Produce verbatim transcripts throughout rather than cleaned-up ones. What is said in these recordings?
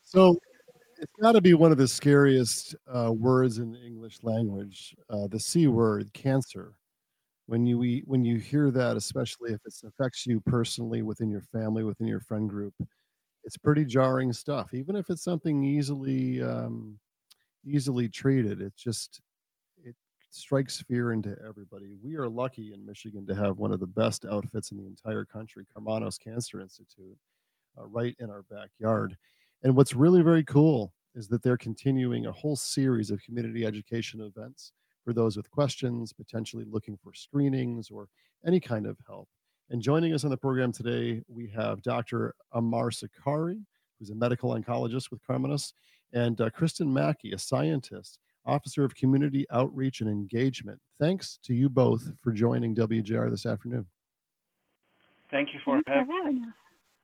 So it's got to be one of the scariest uh, words in the English language, uh, the C word, cancer. When you we, when you hear that, especially if it affects you personally within your family, within your friend group, it's pretty jarring stuff. Even if it's something easily um, easily treated, it just it strikes fear into everybody. We are lucky in Michigan to have one of the best outfits in the entire country, Carmanos Cancer Institute, uh, right in our backyard. And what's really very cool is that they're continuing a whole series of community education events for those with questions, potentially looking for screenings or any kind of help. And joining us on the program today, we have Doctor Amar Sakari, who's a medical oncologist with Carmenas, and uh, Kristen Mackey, a scientist, Officer of Community Outreach and Engagement. Thanks to you both for joining W J R this afternoon. Thank you for Thanks for having. having us.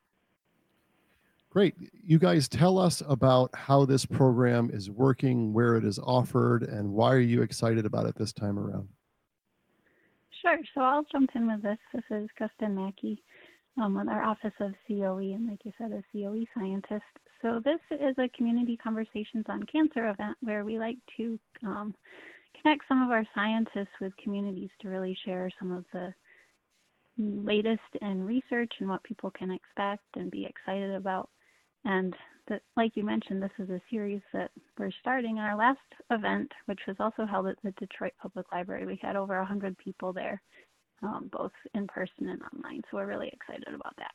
Great. You guys tell us about how this program is working, where it is offered, and why are you excited about it this time around? Sure. So I'll jump in with this. This is Kristen Mackey um, with our Office of C O E, and like you said, a C O E scientist. So this is a Community Conversations on Cancer event where we like to um, connect some of our scientists with communities to really share some of the latest in research and what people can expect and be excited about. And that, like you mentioned, this is a series that we're starting. Our last event, which was also held at the Detroit Public Library, we had over one hundred people there, um, both in person and online. So we're really excited about that.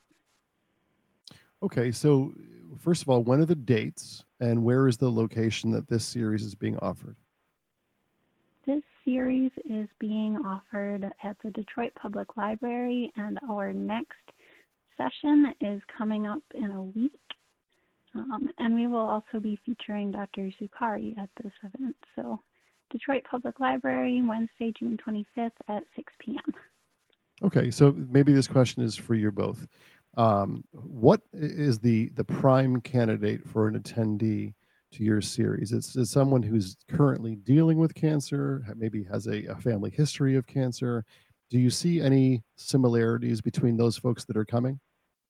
Okay, so first of all, when are the dates and where is the location that this series is being offered? This series is being offered at the Detroit Public Library, and our next session is coming up in a week. Um, and we will also be featuring Doctor Sakari at this event. So Detroit Public Library, Wednesday, June twenty-fifth at six p.m. Okay, so maybe this question is for you both. Um, what is the the prime candidate for an attendee to your series? It's, it's someone who's currently dealing with cancer, maybe has a, a family history of cancer. Do you see any similarities between those folks that are coming?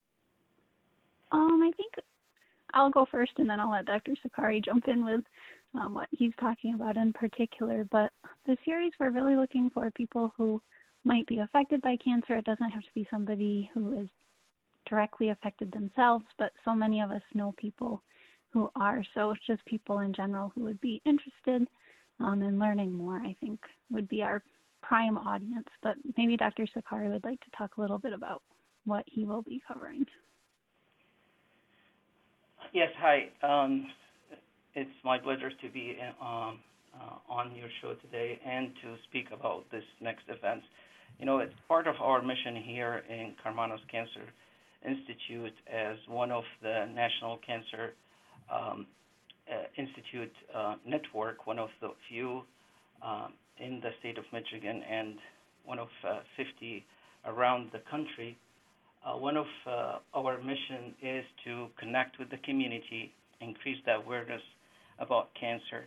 Um, I think I'll go first, and then I'll let Doctor Sakari jump in with um, what he's talking about in particular. But the series, we're really looking for people who might be affected by cancer. It doesn't have to be somebody who is directly affected themselves, but so many of us know people who are. So it's just people in general who would be interested um, in learning more, I think, would be our prime audience. But maybe Doctor Sakari would like to talk a little bit about what he will be covering. Yes, hi. Um, it's my pleasure to be um, uh, on your show today and to speak about this next event. You know, it's part of our mission here in Carmanos Cancer Institute as one of the National Cancer um, uh, Institute uh, network, one of the few um, in the state of Michigan and one of uh, fifty around the country. Uh, one of uh, our mission is to connect with the community, increase the awareness about cancer.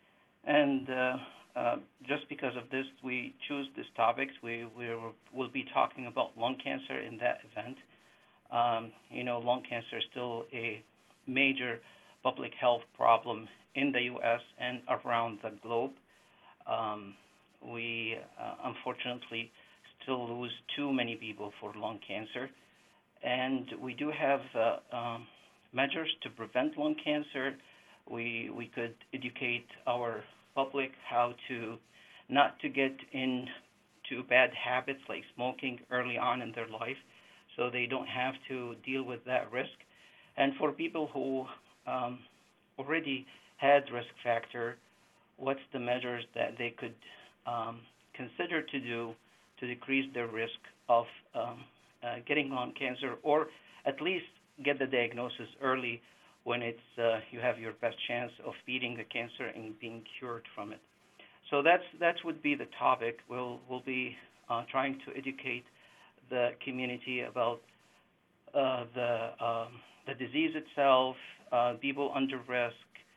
And uh, uh, just because of this, we choose these topics. We we will be talking about lung cancer in that event. Um, you know, lung cancer is still a major public health problem in the U S and around the globe. Um, we uh, unfortunately still lose too many people for lung cancer. And we do have uh, um, measures to prevent lung cancer. We we could educate our public how to not to get into bad habits like smoking early on in their life, so they don't have to deal with that risk. And for people who um, already had risk factor, what's the measures that they could um, consider to do to decrease their risk of um, uh, getting lung cancer, or at least get the diagnosis early when it's uh, you have your best chance of beating the cancer and being cured from it. So that's that would be the topic. We'll we'll be uh, trying to educate the community about uh, the um, the disease itself, uh, people under risk,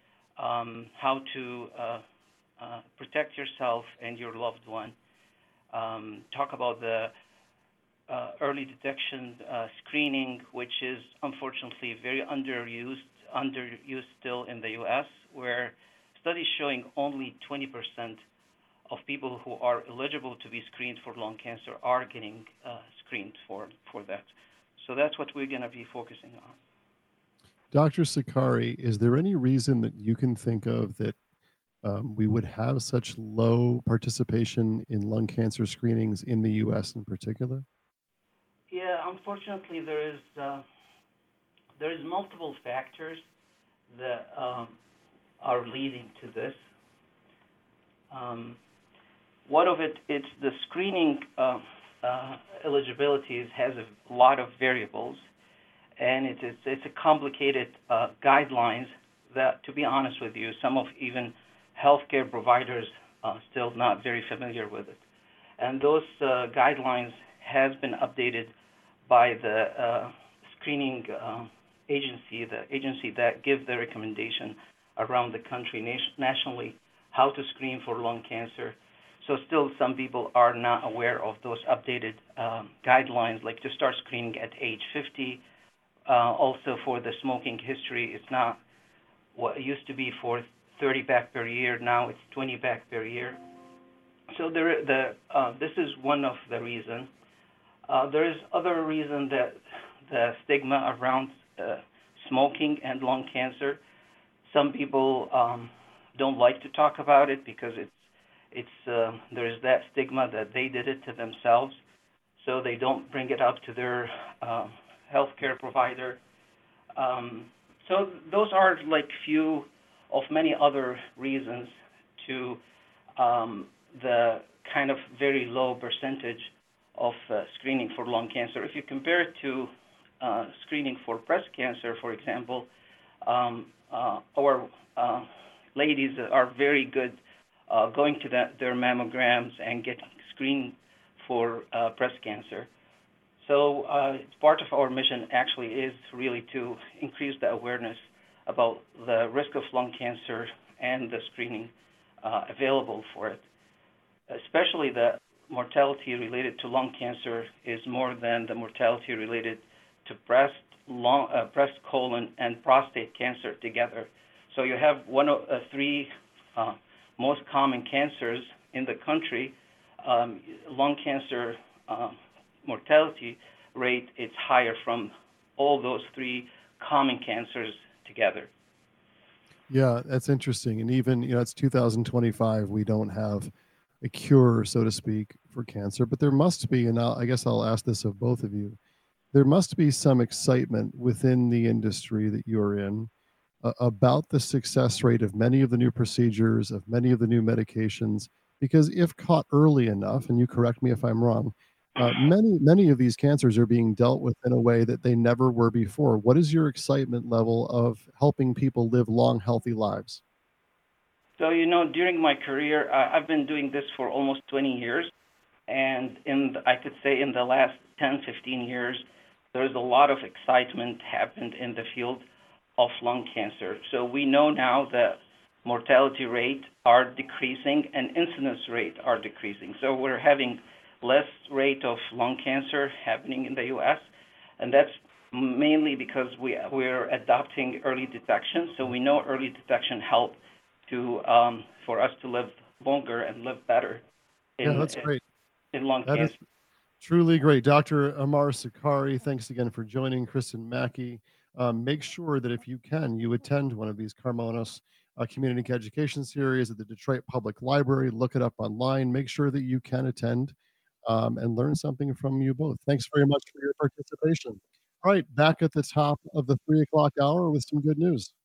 um, how to uh, uh, protect yourself and your loved one. Um, talk about the uh, early detection uh, screening, which is unfortunately very underused underused still in the U S, where studies showing only twenty percent of people who are eligible to be screened for lung cancer are getting uh, screened for, for that. So that's what we're going to be focusing on. Doctor Sakari, is there any reason that you can think of that um, we would have such low participation in lung cancer screenings in the U S in particular? Yeah, unfortunately, there is uh, there is multiple factors that um, are leading to this. Um, one of it, it's the screening uh, uh, eligibilities has a lot of variables, and it is it's a complicated uh, guidelines that, to be honest with you, some of even healthcare providers uh, still not very familiar with it. And those uh, guidelines has been updated by the uh, screening uh, agency, the agency that gives the recommendation around the country nation, nationally how to screen for lung cancer. So still some people are not aware of those updated um, guidelines, like to start screening at age fifty. Uh, also for the smoking history, it's not what it used to be for thirty pack per year. Now it's twenty pack per year. So there, the uh, this is one of the reasons. Uh, there is other reason that the stigma around uh, smoking and lung cancer. Some people um, don't like to talk about it because it's it's uh, there is that stigma that they did it to themselves, so they don't bring it up to their uh, healthcare provider. Um, so those are like few of many other reasons to um, the kind of very low percentage of uh, screening for lung cancer. If you compare it to uh, screening for breast cancer, for example, um, uh, our uh, ladies are very good uh, going to that, their mammograms and getting screened for uh, breast cancer. So uh, part of our mission actually is really to increase the awareness about the risk of lung cancer and the screening uh, available for it. Especially the mortality related to lung cancer is more than the mortality related to breast, lung, uh, breast, colon, and prostate cancer together. So you have one of uh, three uh, most common cancers in the country. Um, lung cancer uh, mortality rate is higher from all those three common cancers together. Yeah, that's interesting. And even, you know, it's two thousand twenty-five. We don't have a cure, so to speak, for cancer, but there must be, and I'll, I guess I'll ask this of both of you, there must be some excitement within the industry that you're in uh, about the success rate of many of the new procedures, of many of the new medications, because if caught early enough, and you correct me if I'm wrong, uh, many, many of these cancers are being dealt with in a way that they never were before. What is your excitement level of helping people live long, healthy lives? So, you know, during my career, uh, I've been doing this for almost twenty years. And in the, I could say in the last ten, fifteen years, there's a lot of excitement happened in the field of lung cancer. So we know now that mortality rate are decreasing and incidence rate are decreasing. So we're having less rate of lung cancer happening in the U S, and that's mainly because we, we're adopting early detection. So we know early detection help to um, for us to live longer and live better in, Yeah, that's great. in lung That is cancer. truly great. Doctor Amar Sakari, thanks again for joining. Kristen Mackey, um, make sure that if you can, you attend one of these Carmonos uh, community education series at the Detroit Public Library. Look it up online. Make sure that you can attend um, and learn something from you both. Thanks very much for your participation. All right, back at the top of the three o'clock hour with some good news.